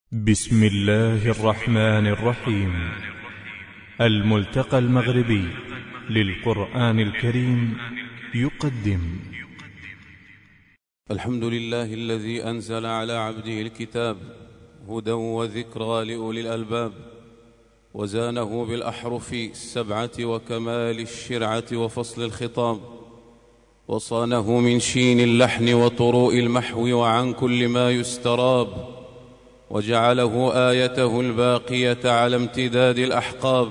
بسم الله الرحمن الرحيم. الملتقى المغربي للقرآن الكريم يقدم الحمد لله الذي أنزل على عبده الكتاب هدى وذكرى لأولي الألباب، وزانه بالأحرف السبعة وكمال الشرعة وفصل الخطاب، وصانه من شين اللحن وطروء المحو وعن كل ما يستراب، وجعله آيته الباقية على امتداد الأحقاب،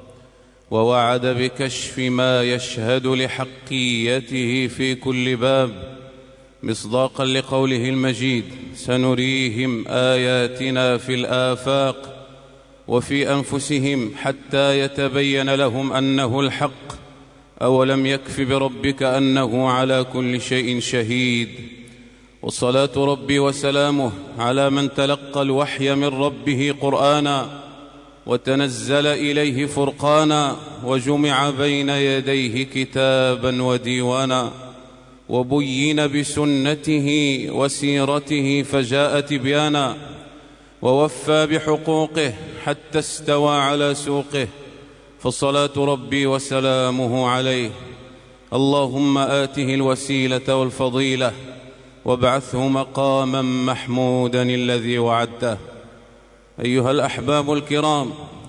ووعد بكشف ما يشهد لحقيته في كل باب، مصداقا لقوله المجيد: سنريهم آياتنا في الآفاق وفي أنفسهم حتى يتبين لهم أنه الحق، أولم يكف بربك أنه على كل شيء شهيد. والصلاة ربي وسلامه على من تلقى الوحي من ربه قرآنا، وتنزل إليه فرقانا، وجمع بين يديه كتابا وديوانا، وبين بسنته وسيرته فجاء تبيانا، ووفى بحقوقه حتى استوى على سوقه، فصلاة ربي وسلامه عليه. اللهم آته الوسيلة والفضيلة، وابعثه مقاما محمودا الذي وعدته. أيها الأحباب الكرام،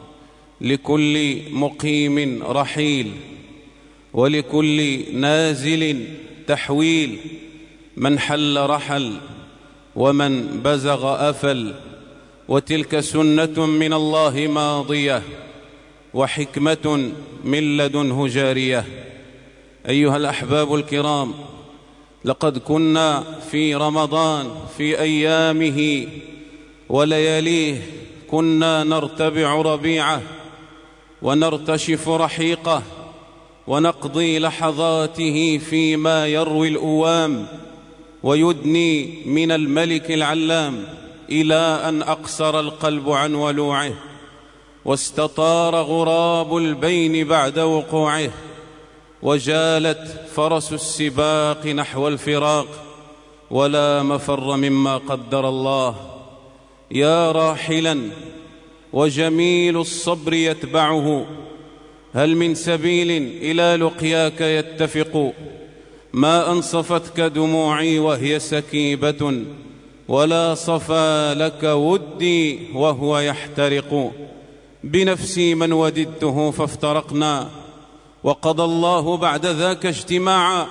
لكل مقيم رحيل، ولكل نازل تحويل، من حل رحل ومن بزغ أفل، وتلك سنة من الله ماضية، وحكمة من لدنه جارية. أيها الأحباب الكرام، لقد كنا في رمضان في أيامه ولياليه كنا نرتبع ربيعه، ونرتشف رحيقه، ونقضي لحظاته فيما يروي الأوام ويدني من الملك العلام، إلى أن أقصر القلب عن ولوعه، واستطار غراب البين بعد وقوعه، وجالت فرس السباق نحو الفراق، ولا مفر مما قدر الله. يا راحلا وجميل الصبر يتبعه، هل من سبيل إلى لقياك يتفق؟ ما أنصفتك دموعي وهي سكيبة، ولا صفى لك ودي وهو يحترق. بنفسي من وددته فافترقنا، وقضى الله بعد ذاك اجتماعا،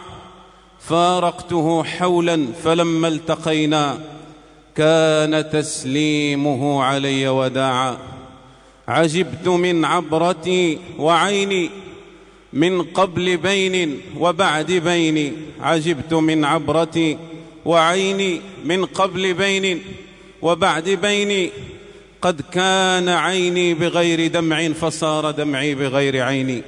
فارقته حولا فلما التقينا، كان تسليمه علي وداعا. عجبت من عبرتي وعيني من قبل بين وبعد بين، عجبت من عبرتي وعيني من قبل بين وبعد بين، قد كان عيني بغير دمع فصار دمعي بغير عيني.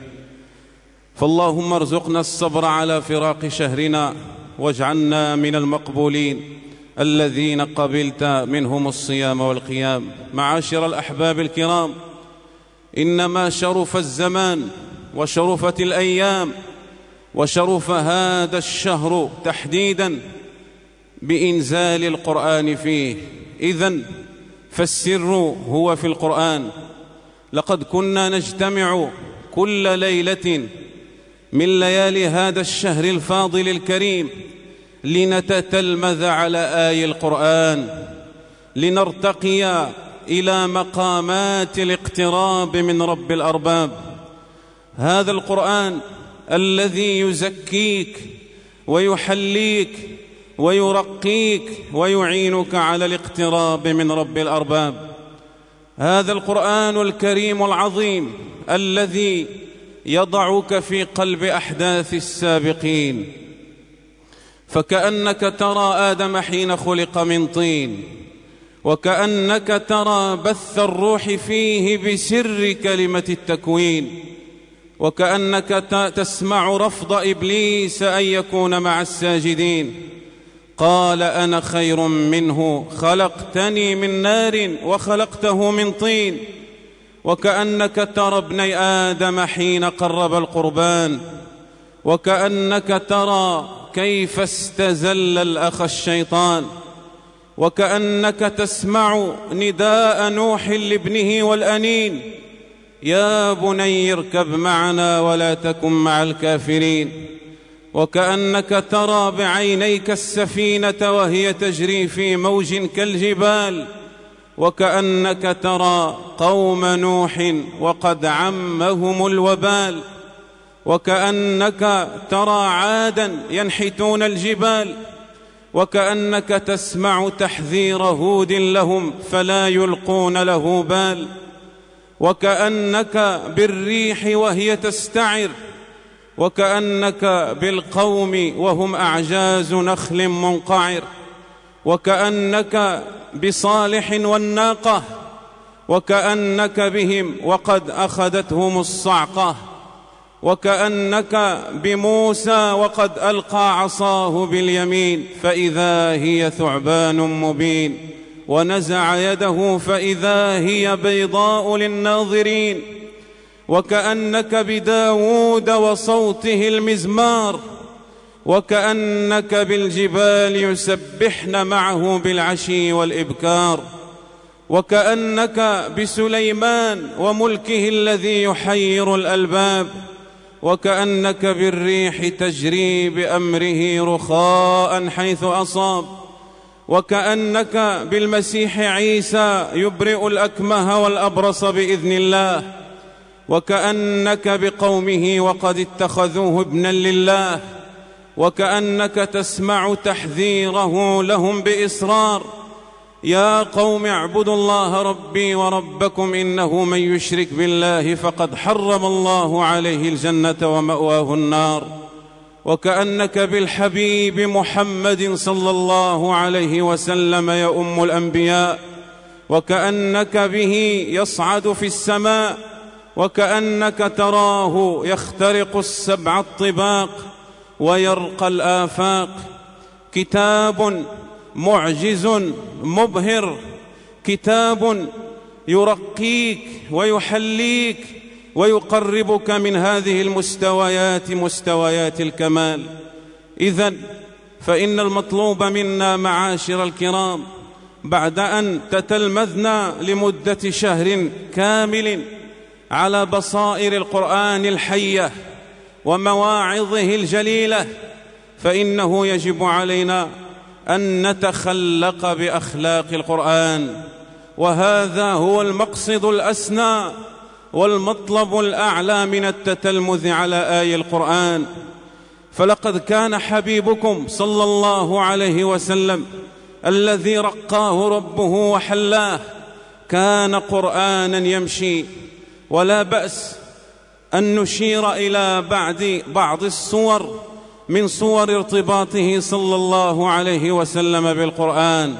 فاللهم ارزقنا الصبر على فراق شهرنا، واجعلنا من المقبولين الذين قبلت منهم الصيام والقيام. معاشر الأحباب الكرام، إنما شرف الزمان وشرفت الأيام وشرف هذا الشهر تحديدا بإنزال القرآن فيه. إذن فالسر هو في القرآن. لقد كنا نجتمع كل ليلة من ليالي هذا الشهر الفاضل الكريم لنتتلمذ على آي القرآن، لنرتقي إلى مقامات الاقتراب من رب الأرباب. هذا القرآن الذي يزكيك ويحليك ويرقيك ويعينك على الاقتراب من رب الأرباب. هذا القرآن الكريم العظيم الذي يضعك في قلب أحداث السابقين، فكأنك ترى آدم حين خلق من طين، وكأنك ترى بث الروح فيه بسر كلمة التكوين، وكأنك تسمع رفض إبليس أن يكون مع الساجدين. قال: أنا خير منه، خلقتني من نار وخلقته من طين. وكأنك ترى ابني آدم حين قرب القربان، وكأنك ترى كيف استزل الأخ الشيطان، وكأنك تسمع نداء نوح لابنه والأنين: يا بني اركب معنا ولا تكن مع الكافرين. وكأنك ترى بعينيك السفينة وهي تجري في موج كالجبال، وكأنك ترى قوم نوح وقد عمهم الوبال، وكأنك ترى عادا ينحتون الجبال، وكأنك تسمع تحذير هود لهم فلا يلقون له بال، وكأنك بالريح وهي تستعر، وكأنك بالقوم وهم أعجاز نخل منقعر، وكأنك بصالح والناقة، وكأنك بهم وقد أخذتهم الصعقة، وكأنك بموسى وقد ألقى عصاه باليمين فإذا هي ثعبان مبين، ونزع يده فإذا هي بيضاء للناظرين، وكأنك بداود وصوته المزمار، وكأنك بالجبال يسبحن معه بالعشي والإبكار، وكأنك بسليمان وملكه الذي يحير الألباب، وكأنك بالريح تجري بأمره رخاء حيث أصاب، وكأنك بالمسيح عيسى يبرئ الأكمه والأبرص بإذن الله، وكأنك بقومه وقد اتخذوه ابنا لله، وكأنك تسمع تحذيره لهم بإصرار: يا قوم اعبدوا الله ربي وربكم إنه من يشرك بالله فقد حرم الله عليه الجنة ومأواه النار. وكأنك بالحبيب محمد صلى الله عليه وسلم يؤم الأنبياء، وكأنك به يصعد في السماء، وكأنك تراه يخترق السبع الطباق ويرقى الآفاق. كتاب معجز مبهر، كتاب يرقيك ويحليك ويقربك من هذه المستويات، مستويات الكمال. إذن فإن المطلوب منا معاشر الكرام بعد أن تتلمذنا لمدة شهر كامل على بصائر القرآن الحية ومواعظه الجليلة، فإنه يجب علينا أن نتخلق بأخلاق القرآن، وهذا هو المقصد الأسنى والمطلب الأعلى من التتلمذ على آي القرآن. فلقد كان حبيبكم صلى الله عليه وسلم الذي رقاه ربه وحلاه كان قرآنا يمشي. ولا بأس أن نشير إلى بعض الصور من صور ارتباطه صلى الله عليه وسلم بالقرآن.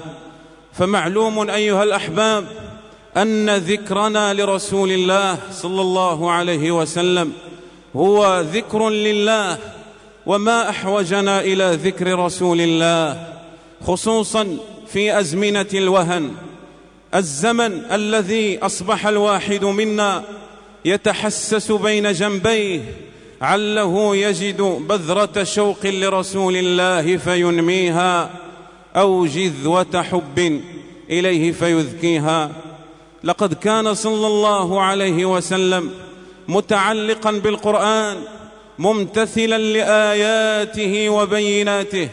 فمعلوم أيها الأحباب أن ذكرنا لرسول الله صلى الله عليه وسلم هو ذكر لله، وما أحوجنا إلى ذكر رسول الله، خصوصا في أزمنة الوهن، الزمن الذي أصبح الواحد منا يتحسس بين جنبيه عله يجد بذرة شوق لرسول الله فينميها، أو جذوة حب إليه فيذكيها. لقد كان صلى الله عليه وسلم متعلقا بالقرآن ممتثلا لآياته وبيناته.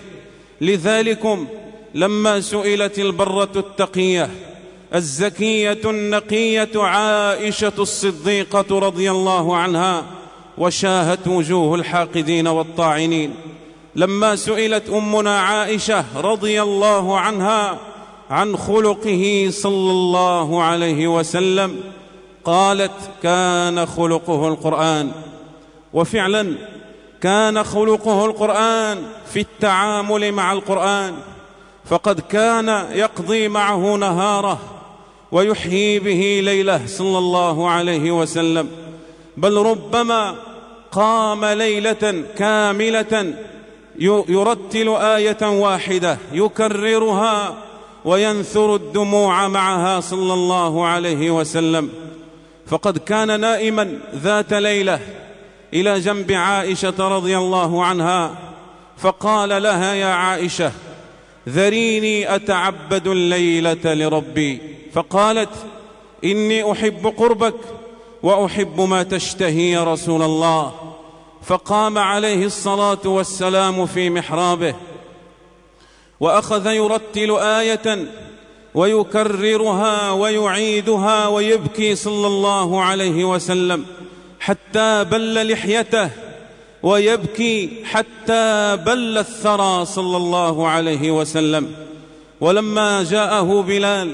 لذلكم لما سئلت البرة التقية الزكية النقية عائشة الصديقة رضي الله عنها، وشاهت وجوه الحاقدين والطاعنين، لما سئلت أمنا عائشة رضي الله عنها عن خلقه صلى الله عليه وسلم قالت: كان خلقه القرآن. وفعلا كان خلقه القرآن في التعامل مع القرآن، فقد كان يقضي معه نهاره ويحيي به ليله صلى الله عليه وسلم، بل ربما قام ليلة كاملة يرتل آية واحدة يكررها وينثر الدموع معها صلى الله عليه وسلم. فقد كان نائما ذات ليلة إلى جنب عائشة رضي الله عنها، فقال لها: يا عائشة، ذريني أتعبد الليلة لربي. فقالت: إني أحب قربك وأحب ما تشتهي يا رسول الله. فقام عليه الصلاة والسلام في محرابه وأخذ يرتل آية ويكررها ويعيدها ويبكي صلى الله عليه وسلم حتى بل لحيته، ويبكي حتى بل الثرى صلى الله عليه وسلم. ولما جاءه بلال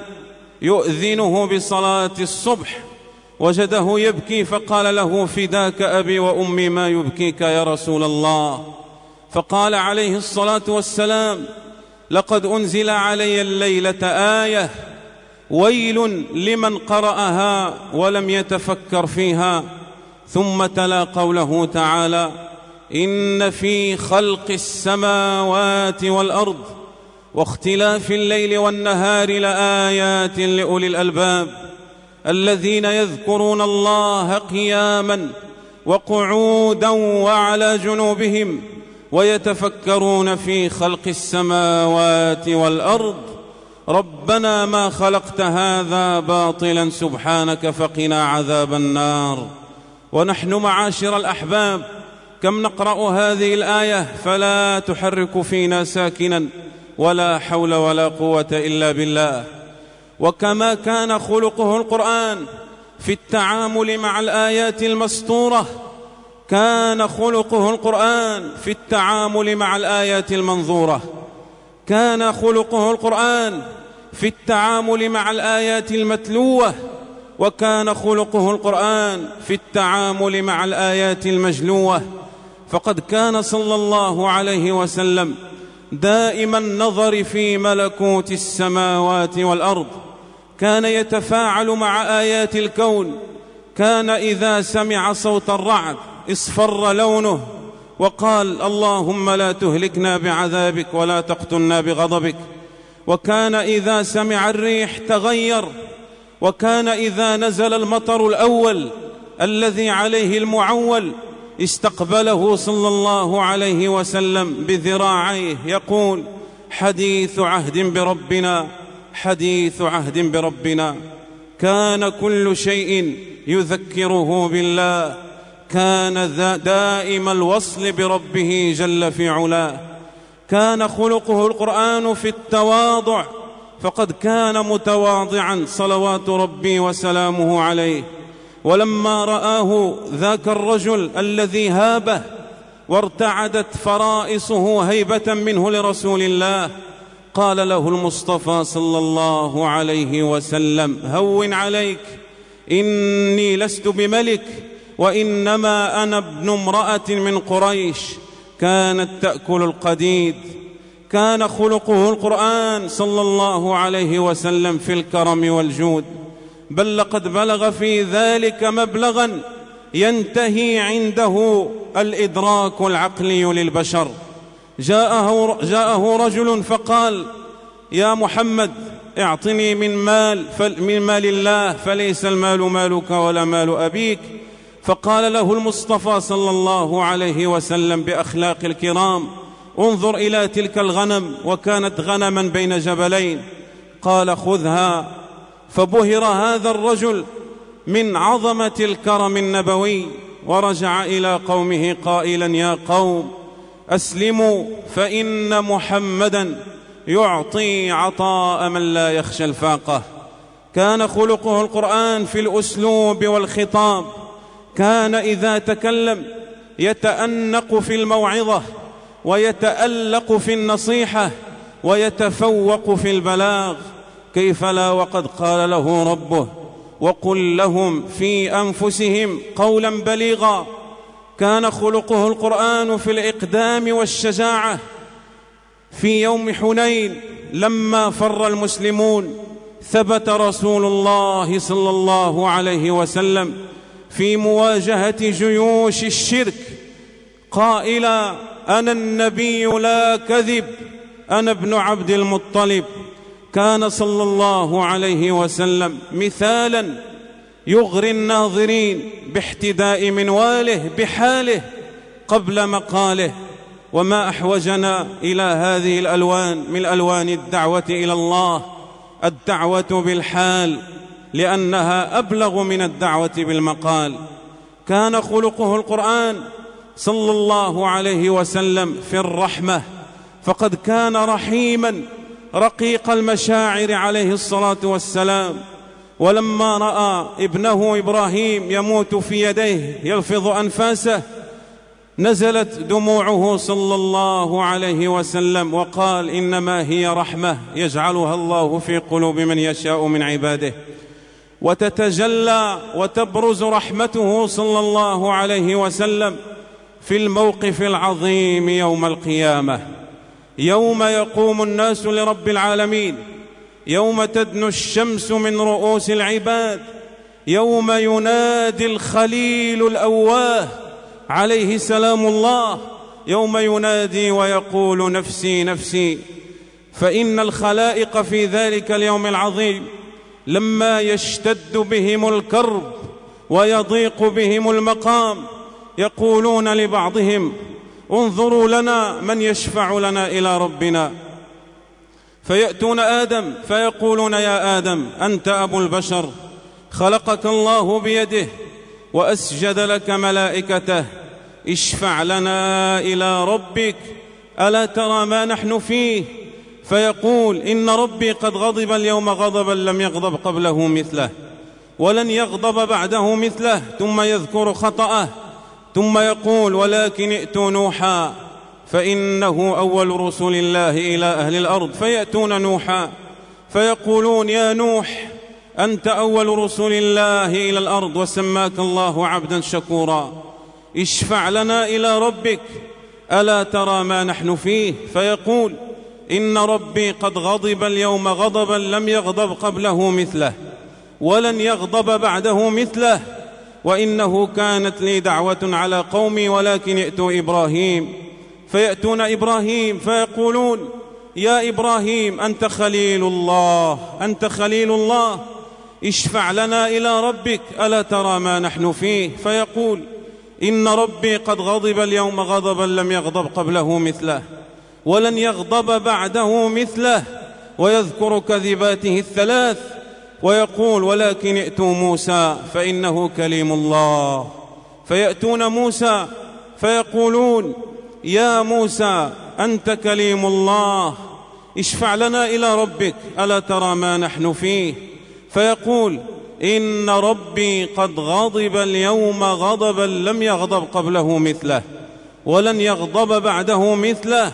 يؤذنه بصلاة الصبح وجده يبكي، فقال له: فداك أبي وأمي، ما يبكيك يا رسول الله؟ فقال عليه الصلاة والسلام: لقد أنزل علي الليلة آية ويل لمن قرأها ولم يتفكر فيها. ثم تلا قوله تعالى: إن في خلق السماوات والأرض واختلاف الليل والنهار لآيات لأولي الألباب الذين يذكرون الله قياما وقعودا وعلى جنوبهم ويتفكرون في خلق السماوات والأرض ربنا ما خلقت هذا باطلا سبحانك فقنا عذاب النار. ونحن معاشر الأحباب كم نقرأ هذه الآية فلا تحرك فينا ساكنا، ولا حول ولا قوة إلا بالله. وكما كان خلقه القرآن في التعامل مع الآيات المسطورة، كان خلقه القرآن في التعامل مع الآيات المنظورة. كان خلقه القرآن في التعامل مع الآيات المتلوة، وكان خلقه القرآن في التعامل مع الآيات المجلوة. فقد كان صلى الله عليه وسلم دائما النظر في ملكوت السماوات والأرض، كان يتفاعل مع آيات الكون. كان إذا سمع صوت الرعد اصفر لونه وقال: اللهم لا تهلكنا بعذابك ولا تقتلنا بغضبك. وكان إذا سمع الريح تغير. وكان إذا نزل المطر الأول الذي عليه المعول استقبله صلى الله عليه وسلم بذراعيه يقول: حديث عهد بربنا، حديث عهد بربنا. كان كل شيء يذكره بالله، كان دائم الوصل بربه جل في علاه. كان خلقه القرآن في التواضع، فقد كان متواضعا صلوات ربي وسلامه عليه. ولما رآه ذاك الرجل الذي هابه وارتعدت فرائصه هيبة منه لرسول الله، قال له المصطفى صلى الله عليه وسلم: هون عليك، إني لست بملك، وإنما أنا ابن امرأة من قريش كانت تأكل القديد. كان خلقه القرآن صلى الله عليه وسلم في الكرم والجود، بل لقد بلغ في ذلك مبلغا ينتهي عنده الإدراك العقلي للبشر. جاءه رجل فقال: يا محمد اعطني من مال الله، فليس المال مالك ولا مال أبيك. فقال له المصطفى صلى الله عليه وسلم بأخلاق الكرام: انظر إلى تلك الغنم، وكانت غنما بين جبلين. قال: خذها. فبهر هذا الرجل من عظمة الكرم النبوي، ورجع إلى قومه قائلا: يا قوم أسلموا، فإن محمدا يعطي عطاء من لا يخشى الفاقة. كان خلقه القرآن في الأسلوب والخطاب. كان إذا تكلم يتأنق في الموعظة، ويتألق في النصيحة، ويتفوق في البلاغ. كيف لا وقد قال له ربه: وقل لهم في أنفسهم قولا بليغا. كان خلقه القرآن في الإقدام والشجاعة. في يوم حنين لما فر المسلمون ثبت رسول الله صلى الله عليه وسلم في مواجهة جيوش الشرك قائلا: أنا النبي لا كذب، أنا ابن عبد المطلب. كان صلى الله عليه وسلم مثالا يغري الناظرين باحتداء منواله بحاله قبل مقاله، وما أحوجنا إلى هذه الألوان من ألوان الدعوة إلى الله، الدعوة بالحال، لأنها أبلغ من الدعوة بالمقال. كان خلقه القرآن صلى الله عليه وسلم في الرحمة، فقد كان رحيما رقيق المشاعر عليه الصلاة والسلام. ولما رأى ابنه إبراهيم يموت في يديه يلفظ أنفاسه نزلت دموعه صلى الله عليه وسلم وقال: إنما هي رحمة يجعلها الله في قلوب من يشاء من عباده. وتتجلى وتبرز رحمته صلى الله عليه وسلم في الموقف العظيم يوم القيامة، يوم يقوم الناس لرب العالمين، يوم تدنو الشمس من رؤوس العباد، يوم ينادي الخليل الأواه عليه سلام الله، يوم ينادي ويقول: نفسي نفسي. فإن الخلائق في ذلك اليوم العظيم لما يشتد بهم الكرب ويضيق بهم المقام يقولون لبعضهم: انظروا لنا من يشفع لنا إلى ربنا. فيأتون آدم فيقولون: يا آدم أنت أبو البشر، خلقك الله بيده وأسجد لك ملائكته، اشفع لنا إلى ربك، ألا ترى ما نحن فيه؟ فيقول: إن ربي قد غضب اليوم غضبا لم يغضب قبله مثله ولن يغضب بعده مثله. ثم يذكر خطأه ثم يقول: ولكن ائتوا نوحا فإنه أول رسل الله إلى أهل الأرض. فيأتون نوحا فيقولون: يا نوح أنت أول رسل الله إلى الأرض وسماك الله عبدا شكورا، اشفع لنا إلى ربك، ألا ترى ما نحن فيه؟ فيقول: إن ربي قد غضب اليوم غضبا لم يغضب قبله مثله ولن يغضب بعده مثله، وإنه كانت لي دعوة على قومي ولكن ائتوا إبراهيم. فيأتون إبراهيم فيقولون: يا إبراهيم أنت خليل الله، أنت خليل الله، اشفع لنا إلى ربك، ألا ترى ما نحن فيه؟ فيقول: إن ربي قد غضب اليوم غضبا لم يغضب قبله مثله ولن يغضب بعده مثله، ويذكر كذباته الثلاث ويقول: ولكن ائتوا موسى فإنه كليم الله. فيأتون موسى فيقولون: يا موسى أنت كليم الله، اشفع لنا إلى ربك، ألا ترى ما نحن فيه؟ فيقول: إن ربي قد غضب اليوم غضبا لم يغضب قبله مثله ولن يغضب بعده مثله،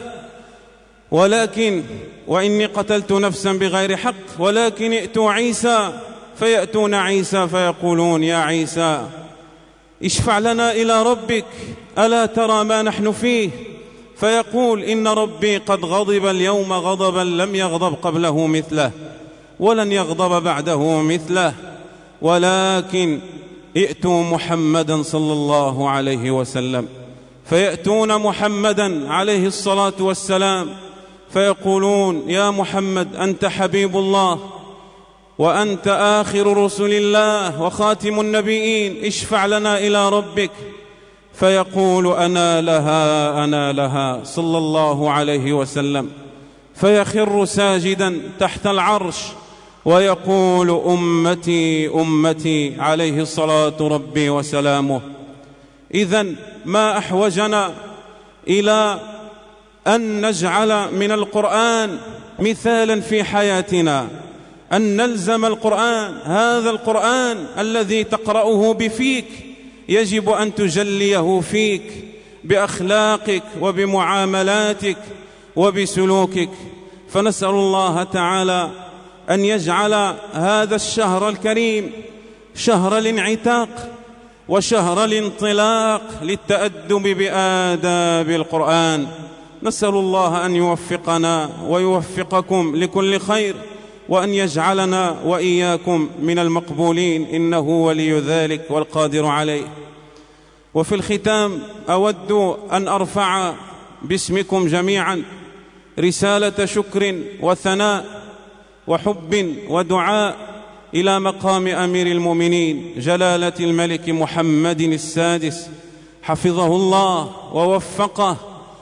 ولكن وإني قتلت نفسا بغير حق، ولكن ائتوا عيسى. فيأتون عيسى فيقولون: يا عيسى اشفع لنا إلى ربك، ألا ترى ما نحن فيه؟ فيقول: إن ربي قد غضب اليوم غضبا لم يغضب قبله مثله ولن يغضب بعده مثله، ولكن ائتوا محمدا صلى الله عليه وسلم. فيأتون محمدا عليه الصلاة والسلام فيقولون: يا محمد أنت حبيب الله وأنت آخر رسل الله وخاتم النبيين، اشفع لنا إلى ربك. فيقول: أنا لها أنا لها صلى الله عليه وسلم، فيخر ساجدا تحت العرش ويقول: أمتي أمتي عليه الصلاة ربي وسلامه. إذن ما أحوجنا إلى أن نجعل من القرآن مثالا في حياتنا، أن نلزم القرآن، هذا القرآن الذي تقرأه بفيك يجب أن تجليه فيك بأخلاقك وبمعاملاتك وبسلوكك. فنسأل الله تعالى أن يجعل هذا الشهر الكريم شهر الانعتاق وشهر الانطلاق للتأدب بآداب القرآن. نسأل الله أن يوفقنا ويوفقكم لكل خير، وأن يجعلنا وإياكم من المقبولين، إنه ولي ذلك والقادر عليه. وفي الختام أود أن أرفع باسمكم جميعا رسالة شكر وثناء وحب ودعاء إلى مقام أمير المؤمنين جلالة الملك محمد السادس، حفظه الله ووفقه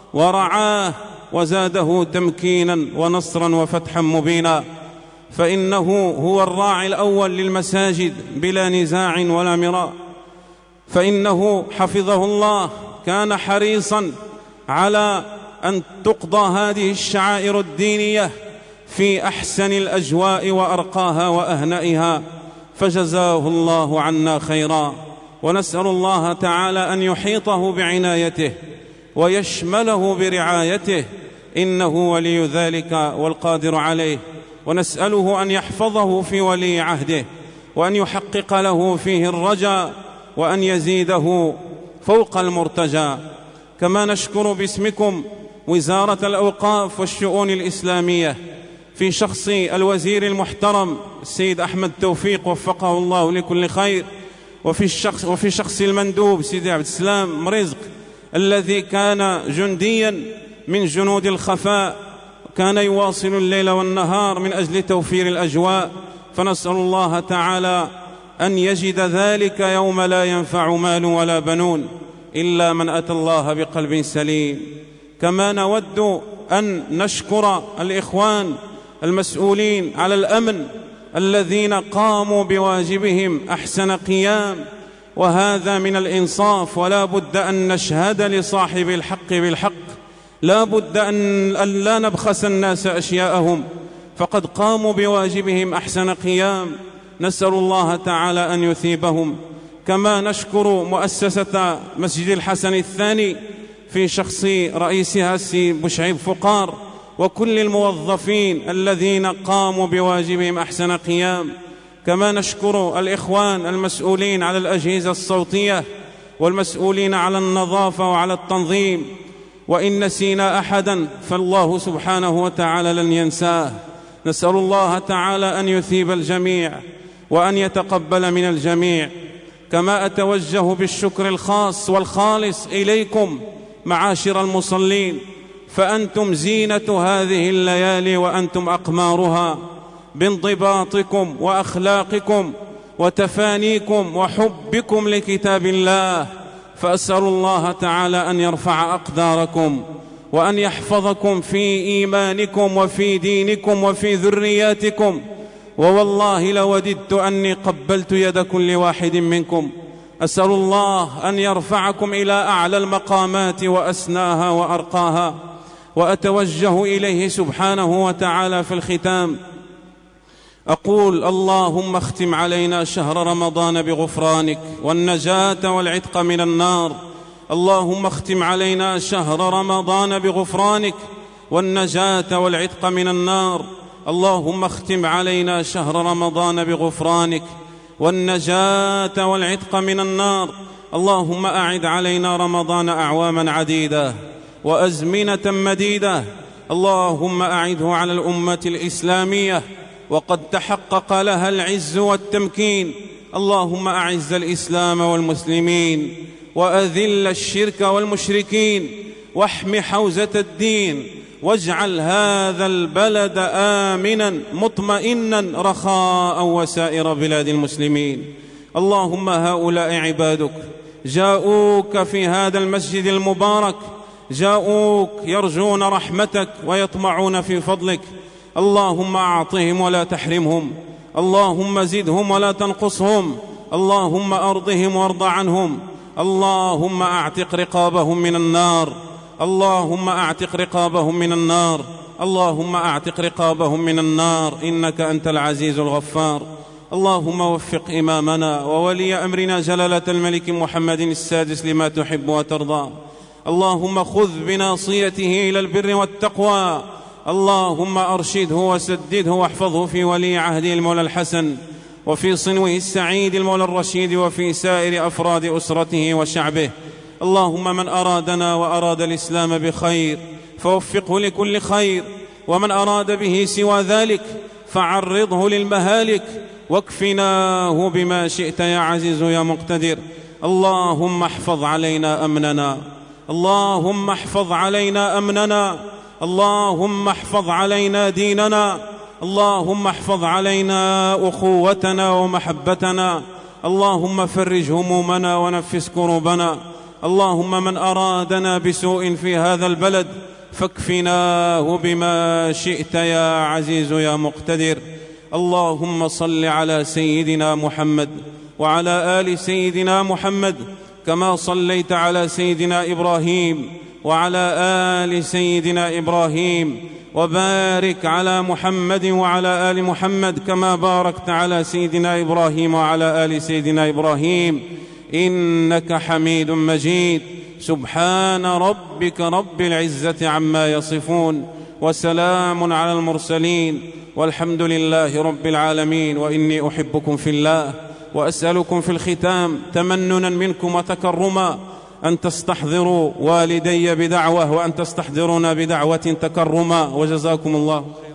ورعاه وزاده تمكينا ونصرا وفتحا مبينا، فإنه هو الراعي الأول للمساجد بلا نزاع ولا مراء، فإنه حفظه الله كان حريصا على أن تقضى هذه الشعائر الدينية في أحسن الأجواء وأرقاها وأهنئها، فجزاه الله عنا خيرا. ونسأل الله تعالى أن يحيطه بعنايته ويشمله برعايته، إنه ولي ذلك والقادر عليه. ونسأله أن يحفظه في ولي عهده، وأن يحقق له فيه الرجاء، وأن يزيده فوق المرتجى. كما نشكر باسمكم وزارة الأوقاف والشؤون الإسلامية في شخص الوزير المحترم السيد أحمد توفيق وفقه الله لكل خير، وفي شخص المندوب سيدي عبد السلام مرزق الذي كان جنديا من جنود الخفاء، كان يواصل الليل والنهار من أجل توفير الأجواء، فنسأل الله تعالى أن يجد ذلك يوم لا ينفع مال ولا بنون إلا من أتى الله بقلب سليم. كما نود أن نشكر الإخوان المسؤولين على الأمن الذين قاموا بواجبهم أحسن قيام، وهذا من الإنصاف، ولا بد أن نشهد لصاحب الحق بالحق، لا بد أن لا نبخس الناس أشياءهم، فقد قاموا بواجبهم أحسن قيام، نسأل الله تعالى أن يثيبهم. كما نشكر مؤسسة مسجد الحسن الثاني في شخص رئيسها السي بشعيب فقار وكل الموظفين الذين قاموا بواجبهم أحسن قيام. كما نشكر الإخوان المسؤولين على الأجهزة الصوتية والمسؤولين على النظافة وعلى التنظيم، وإن نسينا أحدا فالله سبحانه وتعالى لن ينساه. نسأل الله تعالى أن يثيب الجميع وأن يتقبل من الجميع. كما أتوجه بالشكر الخاص والخالص إليكم معاشر المصلين، فأنتم زينة هذه الليالي وأنتم أقمارها بانضباطكم وأخلاقكم وتفانيكم وحبكم لكتاب الله، فأسأل الله تعالى أن يرفع أقداركم وأن يحفظكم في إيمانكم وفي دينكم وفي ذرياتكم. ووالله لوددت أني قبلت يد كل واحد منكم. أسأل الله أن يرفعكم إلى أعلى المقامات وأسناها وأرقاها. وأتوجه إليه سبحانه وتعالى في الختام أقول: اللهم اختم علينا شهر رمضان بغفرانك والنجاة والعتق من النار. اللهم اختم علينا شهر رمضان بغفرانك والنجاة والعتق من النار. اللهم اختم علينا شهر رمضان بغفرانك والنجاة والعتق من النار. اللهم أعد علينا رمضان أعواما عديدة وأزمنة مديدة. اللهم أعده على الأمة الإسلامية وقد تحقق لها العز والتمكين. اللهم أعز الإسلام والمسلمين وأذل الشرك والمشركين واحم حوزة الدين، واجعل هذا البلد آمنا مطمئنا رخاء وسائر بلاد المسلمين. اللهم هؤلاء عبادك جاءوك في هذا المسجد المبارك، جاءوك يرجون رحمتك ويطمعون في فضلك. اللهم أعطهم ولا تحرمهم، اللهم زدهم ولا تنقصهم، اللهم أرضهم وارض عنهم، اللهم أعتق رقابهم من النار، اللهم أعتق رقابهم من النار، اللهم أعتق رقابهم من النار، إنك أنت العزيز الغفار. اللهم وفق إمامنا وولي أمرنا جلالة الملك محمد السادس لما تحب وترضى. اللهم خذ بناصيته إلى البر والتقوى. اللهم أرشده وسدده واحفظه في ولي عهده المولى الحسن، وفي صنوه السعيد المولى الرشيد، وفي سائر أفراد أسرته وشعبه. اللهم من أرادنا وأراد الإسلام بخير فوفقه لكل خير، ومن أراد به سوى ذلك فعرضه للمهالك، واكفناه بما شئت يا عزيز يا مقتدر. اللهم احفظ علينا أمننا، اللهم احفظ علينا أمننا، اللهم احفظ علينا ديننا، اللهم احفظ علينا أخوتنا ومحبتنا. اللهم فرج همومنا ونفس كروبنا، اللهم من أرادنا بسوء في هذا البلد فاكفناه بما شئت يا عزيز يا مقتدر. اللهم صل على سيدنا محمد وعلى آل سيدنا محمد كما صليت على سيدنا إبراهيم وعلى آل سيدنا إبراهيم، وبارك على محمد وعلى آل محمد كما باركت على سيدنا إبراهيم وعلى آل سيدنا إبراهيم، إنك حميد مجيد. سبحان ربك رب العزة عما يصفون، وسلام على المرسلين، والحمد لله رب العالمين. وإني أحبكم في الله، وأسألكم في الختام تمننا منكم وتكرما أن تستحضروا والدي بدعوة، وأن تستحضرون بدعوة تكرما، وجزاكم الله خيرا.